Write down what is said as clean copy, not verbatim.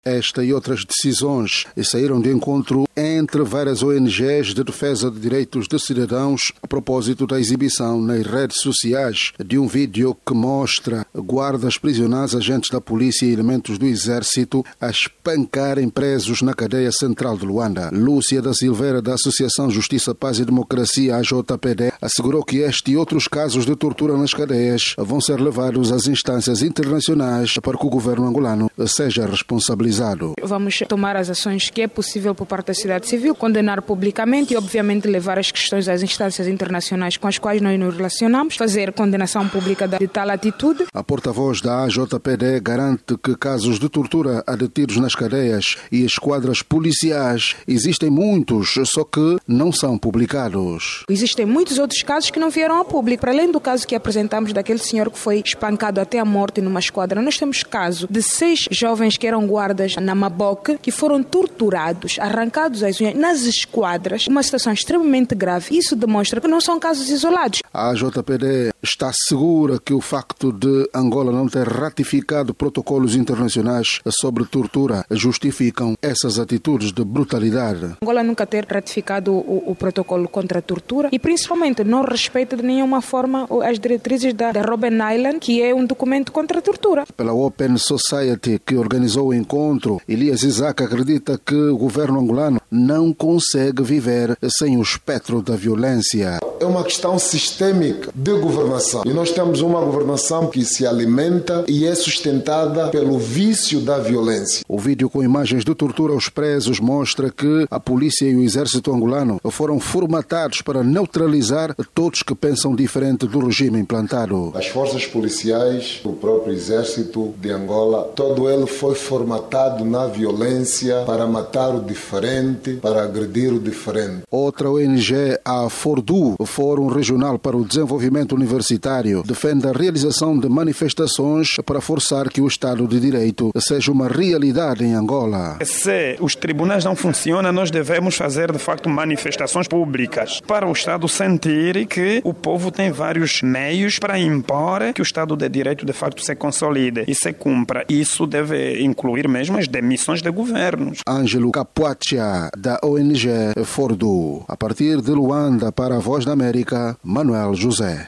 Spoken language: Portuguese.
Esta e outras decisões saíram de encontro entre várias ONGs de defesa de direitos de cidadãos a propósito da exibição nas redes sociais de um vídeo que mostra guardas prisionais, agentes da polícia e elementos do exército a espancarem presos na cadeia central de Luanda. Lúcia da Silveira, da Associação Justiça, Paz e Democracia, AJPD, assegurou que este e outros casos de tortura nas cadeias vão ser levados às instâncias internacionais para que o governo angolano seja responsabilizado. Vamos tomar as ações que é possível por parte da sociedade civil, condenar publicamente e, obviamente, levar as questões às instâncias internacionais com as quais nós nos relacionamos, fazer condenação pública de tal atitude. A porta-voz da AJPD garante que casos de tortura a detidos nas cadeias e esquadras policiais existem muitos, só que não são publicados. Existem muitos outros casos que não vieram a público. Para além do caso que apresentamos daquele senhor que foi espancado até a morte numa esquadra, nós temos caso de 6 jovens que eram guardas na Maboque, que foram torturados, arrancados as unhas nas esquadras, uma situação extremamente grave. Isso demonstra que não são casos isolados. A AJPD está segura que o facto de Angola não ter ratificado protocolos internacionais sobre tortura justificam essas atitudes de brutalidade. Angola nunca ter ratificado o protocolo contra a tortura e principalmente não respeita de nenhuma forma as diretrizes da Robben Island, que é um documento contra a tortura. Pela Open Society, que organizou o encontro, Elias Isaac acredita que o governo angolano não consegue viver sem o espectro da violência. É uma questão sistêmica de governação. E nós temos uma governação que se alimenta e é sustentada pelo vício da violência. O vídeo com imagens de tortura aos presos mostra que a polícia e o exército angolano foram formatados para neutralizar todos que pensam diferente do regime implantado. As forças policiais, o próprio exército de Angola, todo ele foi formatado na violência para matar o diferente, para agredir o diferente. Outra ONG, a FORDU, Fórum Regional para o Desenvolvimento Universitário, defende a realização de manifestações para forçar que o Estado de Direito seja uma realidade em Angola. Se os tribunais não funcionam, nós devemos fazer, de facto, manifestações públicas para o Estado sentir que o povo tem vários meios para impor que o Estado de Direito, de facto, se consolide e se cumpra. Isso deve incluir mesmo as demissões de governos. Ângelo Capuaccia, da ONG FORDU. A partir de Luanda, para a Voz da América, Manuel José.